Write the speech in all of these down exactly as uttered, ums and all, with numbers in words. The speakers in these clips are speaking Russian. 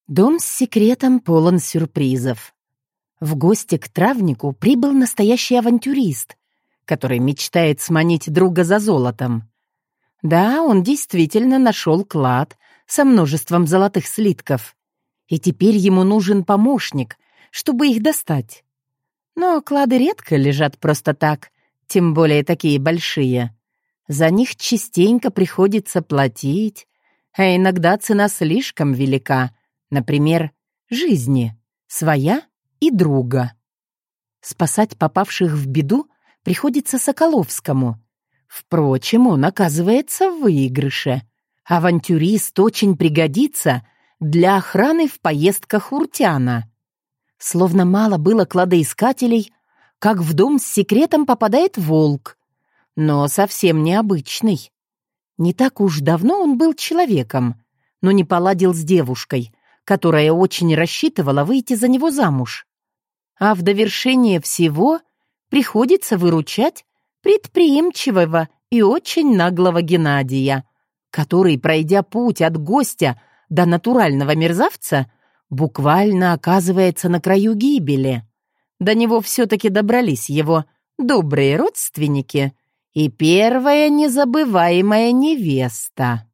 Дом с секретом полон сюрпризов. В гости к травнику прибыл настоящий авантюрист, который мечтает сманить друга за золотом. Да, он действительно нашел клад со множеством золотых слитков, и теперь ему нужен помощник, чтобы их достать. Но клады редко лежат просто так, тем более такие большие. За них частенько приходится платить, а иногда цена слишком велика. Например, жизни, своя и друга. Спасать попавших в беду приходится Соколовскому. Впрочем, он оказывается в выигрыше. Авантюрист очень пригодится для охраны в поездках Уртяна. Словно мало было кладоискателей, как в дом с секретом попадает волк. Но совсем необычный. Не так уж давно он был человеком, но не поладил с девушкой, которая очень рассчитывала выйти за него замуж. А в довершение всего приходится выручать предприимчивого и очень наглого Геннадия, который, пройдя путь от гостя до натурального мерзавца, буквально оказывается на краю гибели. До него все-таки добрались его добрые родственники и первая незабываемая невеста.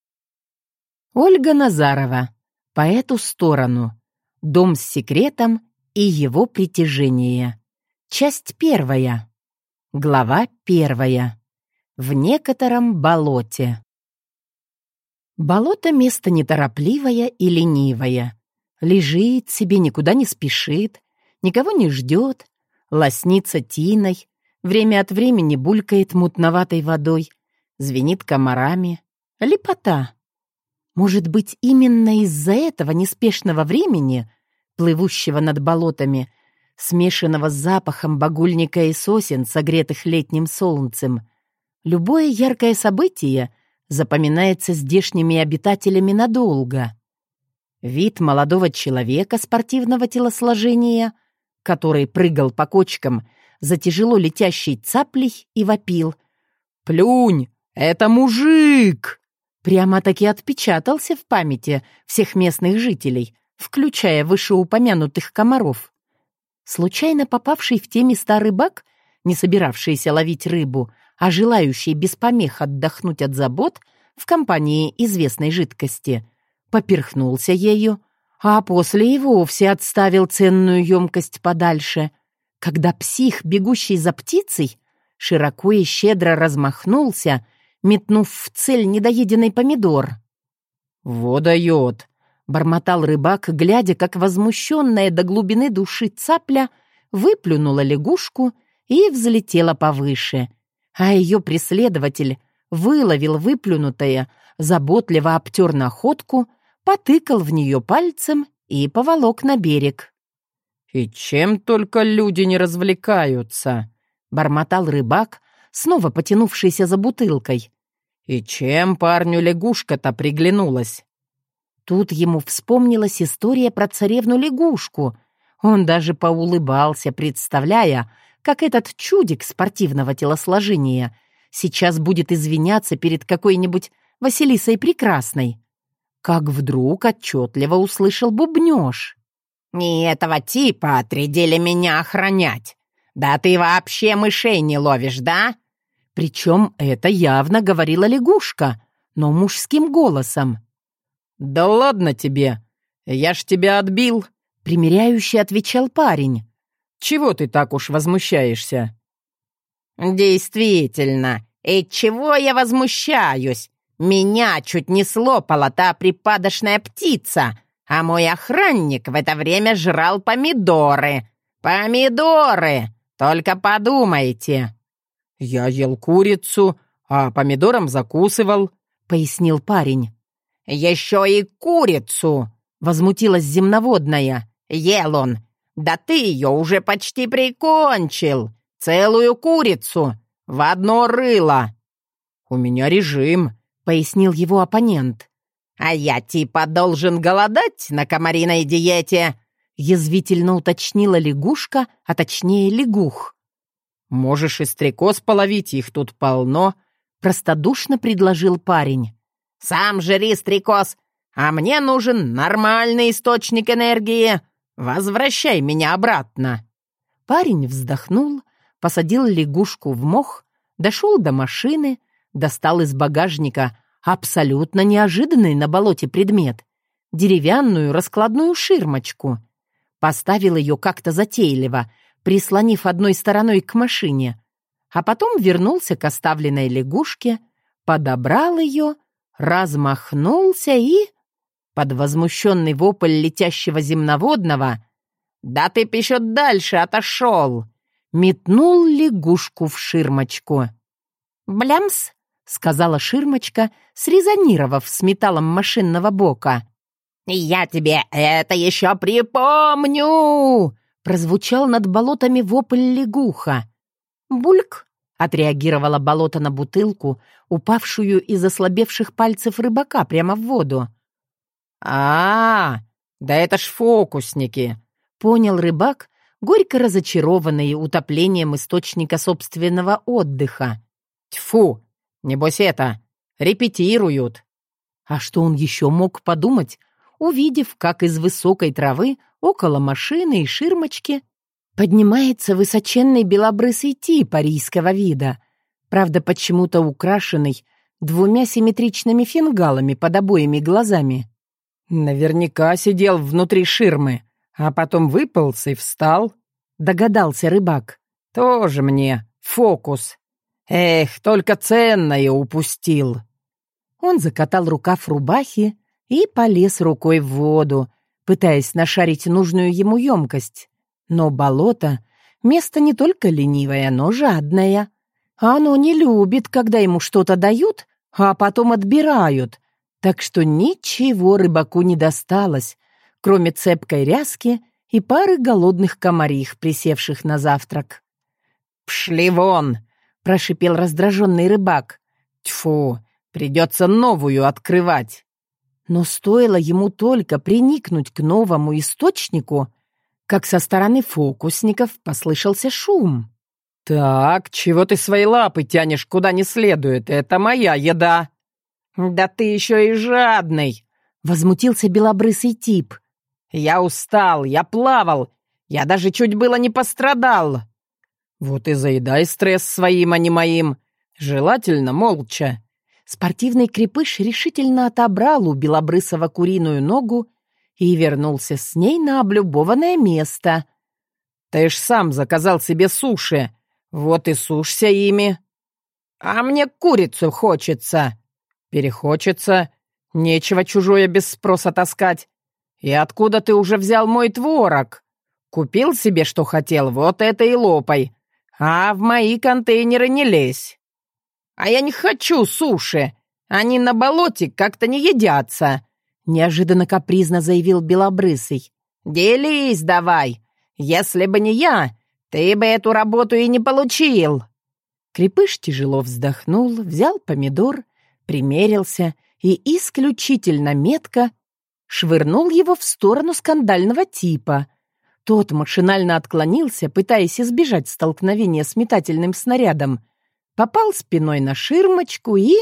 Ольга Назарова. По эту сторону. Дом с секретом и его притяжение. Часть первая. Глава первая. В некотором болоте. Болото — место неторопливое и ленивое. Лежит себе, никуда не спешит, никого не ждет, лоснится тиной, время от времени булькает мутноватой водой, звенит комарами. Лепота. Может быть, именно из-за этого неспешного времени, плывущего над болотами, смешанного с запахом багульника и сосен, согретых летним солнцем, любое яркое событие запоминается здешними обитателями надолго. Вид молодого человека спортивного телосложения, который прыгал по кочкам за тяжело летящей цаплей и вопил: «Плюнь, это мужик!» Прямо-таки отпечатался в памяти всех местных жителей, включая вышеупомянутых комаров. Случайно попавший в те места рыбак, не собиравшийся ловить рыбу, а желающий без помех отдохнуть от забот в компании известной жидкости, поперхнулся ею, а после и вовсе отставил ценную емкость подальше, когда псих, бегущий за птицей, широко и щедро размахнулся, метнув в цель недоеденный помидор. «Во дает!» — бормотал рыбак, глядя, как возмущенная до глубины души цапля выплюнула лягушку и взлетела повыше, а ее преследователь выловил выплюнутое, заботливо обтер находку, потыкал в нее пальцем и поволок на берег. «И чем только люди не развлекаются!» — бормотал рыбак, снова потянувшийся за бутылкой. «И чем парню лягушка-то приглянулась?» Тут ему вспомнилась история про царевну-лягушку. Он даже поулыбался, представляя, как этот чудик спортивного телосложения сейчас будет извиняться перед какой-нибудь Василисой Прекрасной. Как вдруг отчетливо услышал бубнёж. «Не этого типа отрядили меня охранять. Да ты вообще мышей не ловишь, да?» Причем это явно говорила лягушка, но мужским голосом. «Да ладно тебе! Я ж тебя отбил!» — примиряюще отвечал парень. «Чего ты так уж возмущаешься?» «Действительно, и чего я возмущаюсь? Меня чуть не слопала та припадочная птица, а мой охранник в это время жрал помидоры. Помидоры! Только подумайте!» «Я ел курицу, а помидором закусывал», — пояснил парень. «Еще и курицу!» — возмутилась земноводная. «Ел он! Да ты ее уже почти прикончил! Целую курицу! В одно рыло!» «У меня режим», — пояснил его оппонент. «А я типа должен голодать на комариной диете?» — язвительно уточнила лягушка, а точнее лягух. «Можешь и стрекоз половить, их тут полно», — простодушно предложил парень. «Сам жри, стрекоз! а мне нужен нормальный источник энергии. Возвращай меня обратно». Парень вздохнул, посадил лягушку в мох, дошел до машины, достал из багажника абсолютно неожиданный на болоте предмет — деревянную раскладную ширмочку. Поставил ее как-то затейливо, прислонив одной стороной к машине, а потом вернулся к оставленной лягушке, подобрал ее, размахнулся и... Под возмущенный вопль летящего земноводного «Да ты б еще дальше отошел!» метнул лягушку в ширмочку. «Блямс!» — сказала ширмочка, срезонировав с металлом машинного бока. «Я тебе это еще припомню!» — прозвучал над болотами вопль лягуха. «Бульк!» — отреагировало болото на бутылку, упавшую из ослабевших пальцев рыбака прямо в воду. «А, да это ж фокусники!» — понял рыбак, горько разочарованный утоплением источника собственного отдыха. «Тьфу! Небось это, репетируют!» А что он еще мог подумать, увидев, как из высокой травы около машины и ширмочки поднимается высоченный белобрысый тип арийского вида, правда, почему-то украшенный двумя симметричными фингалами под обоими глазами. «Наверняка сидел внутри ширмы, а потом выполз и встал», — догадался рыбак. «Тоже мне фокус. Эх, только ценное упустил». Он закатал рукав рубахи и полез рукой в воду, пытаясь нашарить нужную ему емкость. Но болото — место не только ленивое, но жадное. Оно не любит, когда ему что-то дают, а потом отбирают. Так что ничего рыбаку не досталось, кроме цепкой ряски и пары голодных комарих, присевших на завтрак. «Пшли вон!» — прошипел раздраженный рыбак. «Тьфу, придется новую открывать». Но стоило ему только приникнуть к новому источнику, как со стороны фокусников послышался шум. «Так, чего ты свои лапы тянешь куда не следует? Это моя еда!» «Да ты еще и жадный!» — возмутился белобрысый тип. «Я устал, я плавал, я даже чуть было не пострадал». «Вот и заедай стресс своим, а не моим. Желательно молча». Спортивный крепыш решительно отобрал у белобрысого куриную ногу и вернулся с ней на облюбованное место. «Ты ж сам заказал себе суши, вот и сушься ими». «А мне курицу хочется». «Перехочется. Нечего чужое без спроса таскать. И откуда ты уже взял мой творог? Купил себе, что хотел, вот это и лопай. А в мои контейнеры не лезь». «А я не хочу суши. Они на болоте как-то не едятся», — неожиданно капризно заявил белобрысый. «Делись давай. Если бы не я, ты бы эту работу и не получил». Крепыш тяжело вздохнул, взял помидор, примерился и исключительно метко швырнул его в сторону скандального типа. Тот машинально отклонился, пытаясь избежать столкновения с метательным снарядом, попал спиной на ширмочку и...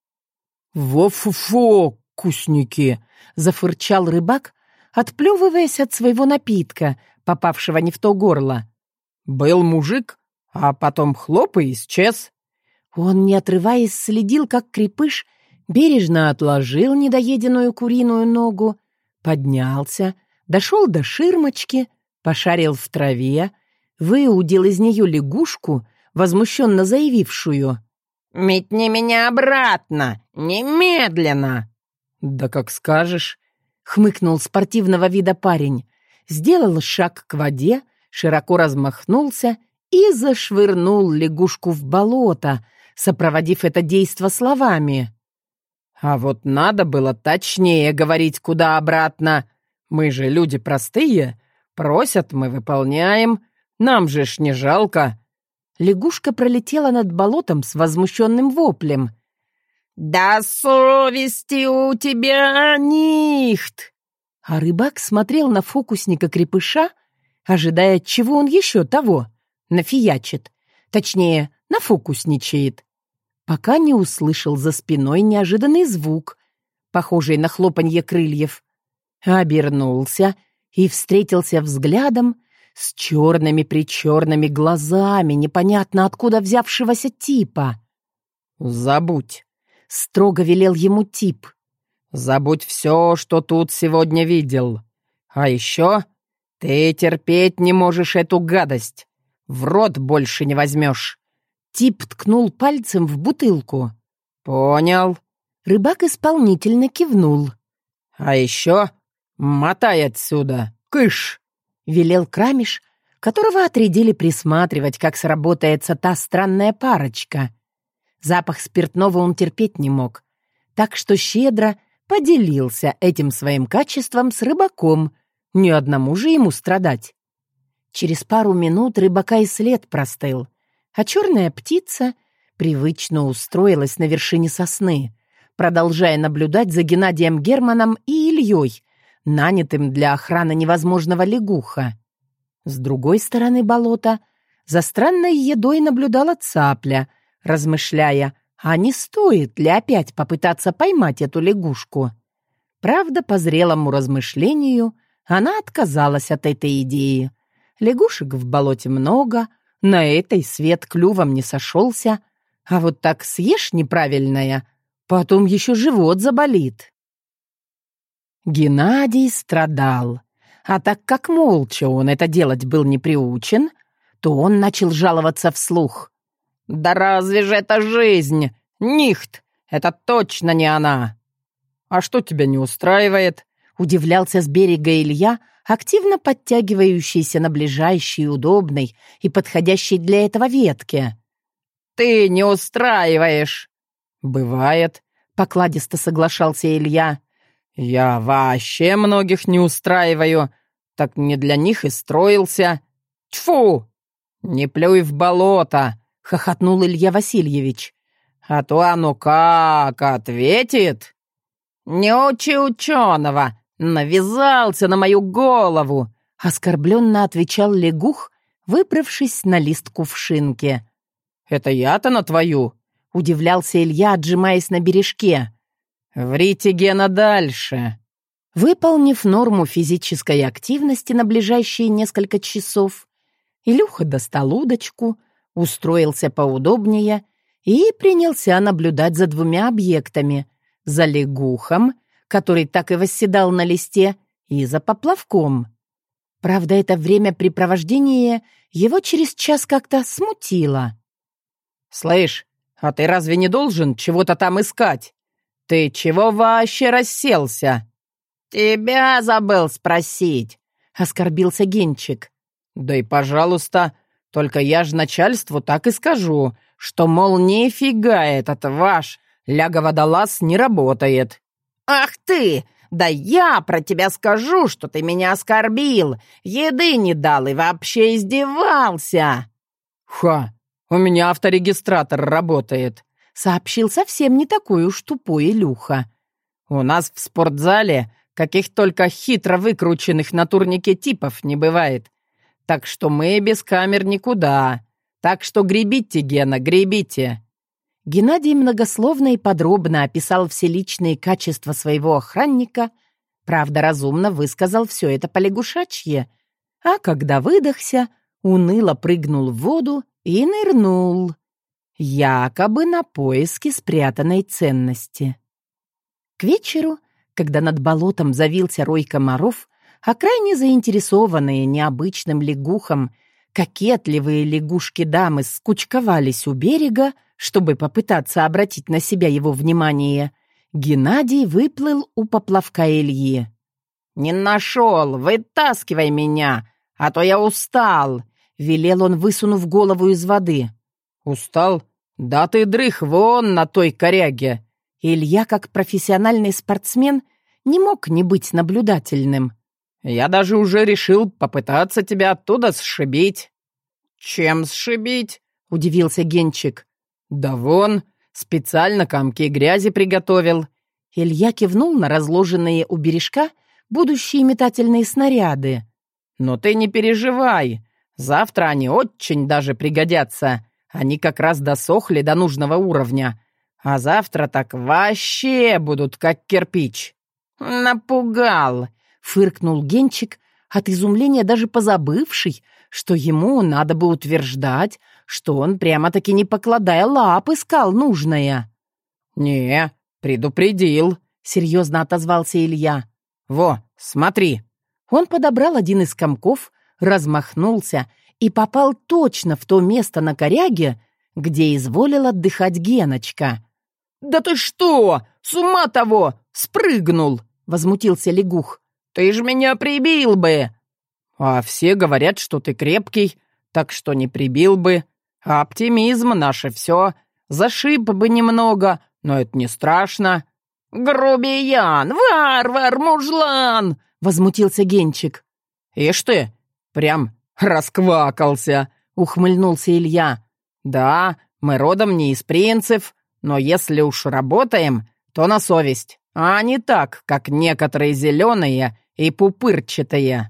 «Во-фу-фу, кусники!» — зафырчал рыбак, отплевываясь от своего напитка, попавшего не в то горло. «Был мужик, а потом хлоп и исчез». Он, не отрываясь, следил, как крепыш бережно отложил недоеденную куриную ногу, поднялся, дошел до ширмочки, пошарил в траве, выудил из нее лягушку, возмущенно заявившую: «Метни меня обратно! Немедленно!» «Да как скажешь!» — хмыкнул спортивного вида парень, сделал шаг к воде, широко размахнулся и зашвырнул лягушку в болото, сопроводив это действо словами: «А вот надо было точнее говорить, куда обратно. Мы же люди простые, просят, мы выполняем, нам же ж не жалко». Лягушка пролетела над болотом с возмущенным воплем. «Да совести у тебя нихт!» А рыбак смотрел на фокусника-крепыша, ожидая, чего он еще того нафиячит, точнее, нафокусничает, пока не услышал за спиной неожиданный звук, похожий на хлопанье крыльев. Обернулся и встретился взглядом с черными-причерными глазами непонятно откуда взявшегося типа. «Забудь», — строго велел ему тип. «Забудь все, что тут сегодня видел. А еще ты терпеть не можешь эту гадость. В рот больше не возьмешь». Тип ткнул пальцем в бутылку. «Понял». Рыбак исполнительно кивнул. «А еще мотай отсюда, кыш!» — велел Крамиш, которого отрядили присматривать, как сработается та странная парочка. Запах спиртного он терпеть не мог, так что щедро поделился этим своим качеством с рыбаком, ни одному же ему страдать. Через пару минут рыбака и след простыл, а черная птица привычно устроилась на вершине сосны, продолжая наблюдать за Геннадием Германом и Ильей, нанятым для охраны невозможного лягуха. С другой стороны болота за странной едой наблюдала цапля, размышляя, а не стоит ли опять попытаться поймать эту лягушку. Правда, по зрелому размышлению она отказалась от этой идеи. Лягушек в болоте много, на этой свет клювом не сошелся, а вот так съешь неправильное, потом еще живот заболит. Геннадий страдал, а так как молча он это делать был не приучен, то он начал жаловаться вслух. «Да разве же это жизнь? Нихт! Это точно не она!» «А что тебя не устраивает?» — удивлялся с берега Илья, активно подтягивающийся на ближайшей, удобной и подходящей для этого ветке. «Ты не устраиваешь!» «Бывает», — покладисто соглашался Илья. «Я вообще многих не устраиваю, так не для них и строился. Тьфу! Не плюй в болото!» — хохотнул Илья Васильевич. «А то оно как ответит!» «Не учи ученого! Навязался на мою голову!» — оскорбленно отвечал лягух, выправшись на лист кувшинки. «Это я-то на твою?» — удивлялся Илья, отжимаясь на бережке. «Врите, Гена, дальше!» Выполнив норму физической активности на ближайшие несколько часов, Илюха достал удочку, устроился поудобнее и принялся наблюдать за двумя объектами — за лягухом, который так и восседал на листе, и за поплавком. Правда, это времяпрепровождение его через час как-то смутило. «Слышь, а ты разве не должен чего-то там искать? Ты чего вообще расселся?» «Тебя забыл спросить», — оскорбился Генчик. «Да и пожалуйста, только я же начальству так и скажу, что, мол, нифига этот ваш ляговодолаз не работает». «Ах ты! Да я про тебя скажу, что ты меня оскорбил, еды не дал и вообще издевался!» «Ха! У меня авторегистратор работает», — сообщил совсем не такой уж тупой Илюха. «У нас в спортзале каких только хитро выкрученных на турнике типов не бывает. Так что мы без камер никуда. Так что гребите, Гена, гребите». Геннадий многословно и подробно описал все личные качества своего охранника, правда, разумно высказал все это по-лягушачье, а когда выдохся, уныло прыгнул в воду и нырнул, якобы на поиски спрятанной ценности. К вечеру, когда над болотом завился рой комаров, а крайне заинтересованные необычным лягухом кокетливые лягушки-дамы скучковались у берега, чтобы попытаться обратить на себя его внимание, Геннадий выплыл у поплавка Ильи. «Не нашел! Вытаскивай меня, а то я устал!» — велел он, высунув голову из воды. «Устал? Да ты дрых вон на той коряге!» Илья, как профессиональный спортсмен, не мог не быть наблюдательным. «Я даже уже решил попытаться тебя оттуда сшибить». «Чем сшибить?» — удивился Генчик. «Да вон, специально комки грязи приготовил». Илья кивнул на разложенные у бережка будущие метательные снаряды. «Но ты не переживай, завтра они очень даже пригодятся. Они как раз досохли до нужного уровня. А завтра так вообще будут как кирпич». «Напугал», — фыркнул Генчик, от изумления даже позабывший, что ему надо бы утверждать, что он прямо-таки не покладая лап искал нужное. «Не, предупредил», — серьезно отозвался Илья. «Во, смотри». Он подобрал один из комков, размахнулся и попал точно в то место на коряге, где изволил отдыхать Геночка. «Да ты что? С ума того! Спрыгнул!» — возмутился лягух. «Ты ж меня прибил бы!» «А все говорят, что ты крепкий, так что не прибил бы. Оптимизм — наше все. Зашиб бы немного, но это не страшно». «Грубиян! Варвар! Мужлан!» — возмутился Генчик. «Ишь ты, прям расквакался!» — ухмыльнулся Илья. «Да, мы родом не из принцев, но если уж работаем, то на совесть, а не так, как некоторые зеленые и пупырчатые».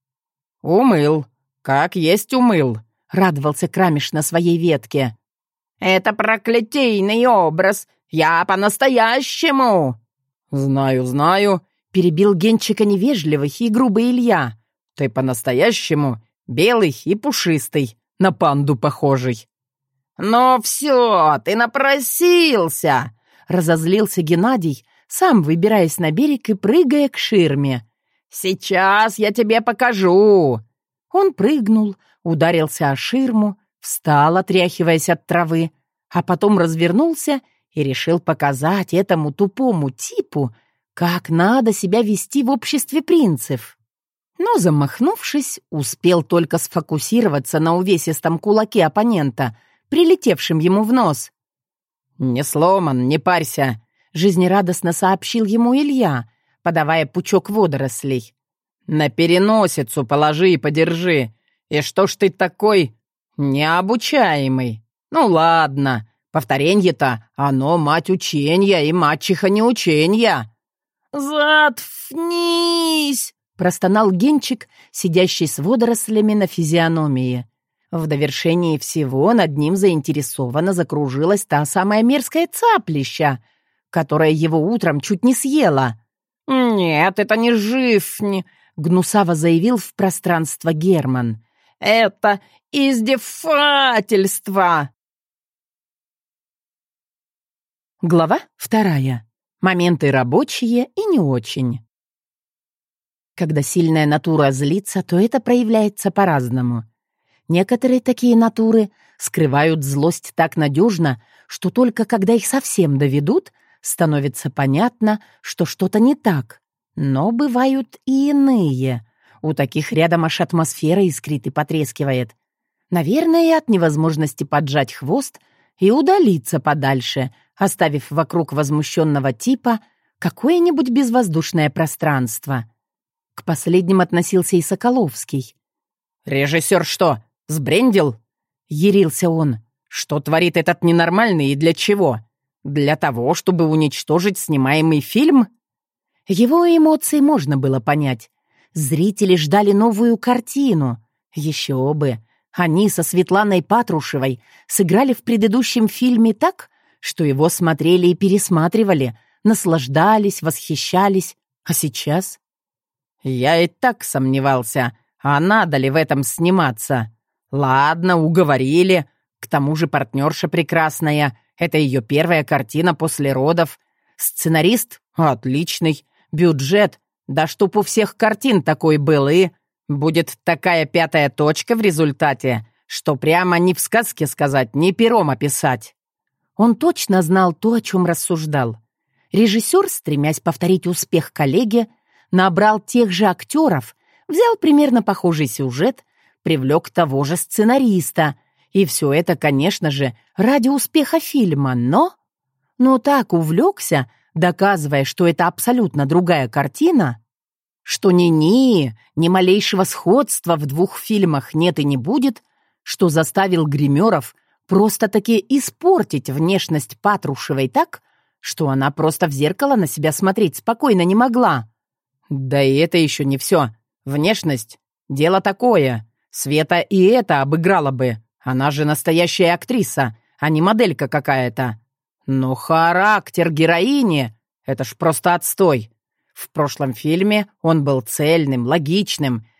«Умыл, как есть умыл», — радовался Крамиш на своей ветке. «Это проклятийный образ, я по-настоящему!» «Знаю, знаю», — перебил Генчика невежливый и грубый Илья. «Ты по-настоящему белый и пушистый, на панду похожий». «Ну все, ты напросился!» — разозлился Геннадий, сам выбираясь на берег и прыгая к ширме. «Сейчас я тебе покажу!» Он прыгнул, ударился о ширму, встал, отряхиваясь от травы, а потом развернулся и решил показать этому тупому типу, как надо себя вести в обществе принцев. Но, замахнувшись, успел только сфокусироваться на увесистом кулаке оппонента, прилетевшим ему в нос. «Не сломан, не парься», — жизнерадостно сообщил ему Илья, подавая пучок водорослей. «На переносицу положи и подержи. И что ж ты такой необучаемый? Ну ладно, повторенье-то оно мать ученья и мачеха не ученья». «Заткнись!» — простонал Генчик, сидящий с водорослями на физиономии. В довершении всего над ним заинтересованно закружилась та самая мерзкая цаплища, которая его утром чуть не съела. «Нет, это не живнь», — гнусаво заявил в пространство Герман. «Это издевательство!» Глава вторая. Моменты рабочие и не очень. Когда сильная натура злится, то это проявляется по-разному. Некоторые такие натуры скрывают злость так надежно, что только когда их совсем доведут, становится понятно, что что-то не так. Но бывают и иные. У таких рядом аж атмосфера искрит и потрескивает. Наверное, от невозможности поджать хвост и удалиться подальше, оставив вокруг возмущенного типа какое-нибудь безвоздушное пространство. К последним относился и Соколовский. «Режиссер что, сбрендил?» — ярился он. «Что творит этот ненормальный и для чего? Для того, чтобы уничтожить снимаемый фильм?» Его эмоции можно было понять. Зрители ждали новую картину. Еще бы! Они со Светланой Патрушевой сыграли в предыдущем фильме так, что его смотрели и пересматривали, наслаждались, восхищались. А сейчас? «Я и так сомневался, а надо ли в этом сниматься? Ладно, уговорили. К тому же партнерша прекрасная. Это ее первая картина после родов. Сценарист отличный. Бюджет, да чтоб у всех картин такой был, и будет такая пятая точка в результате, что прямо ни в сказке сказать, ни пером описать». Он точно знал то, о чем рассуждал. Режиссер, стремясь повторить успех коллеги, набрал тех же актеров, взял примерно похожий сюжет, привлек того же сценариста. И все это, конечно же, ради успеха фильма, но... Но так увлекся, доказывая, что это абсолютно другая картина, что ни-ни, ни малейшего сходства в двух фильмах нет и не будет, что заставил гримеров просто-таки испортить внешность Патрушевой так, что она просто в зеркало на себя смотреть спокойно не могла. Да и это еще не все. Внешность — дело такое. Света и это обыграла бы. Она же настоящая актриса, а не моделька какая-то. Но характер героини — это ж просто отстой. В прошлом фильме он был цельным, логичным,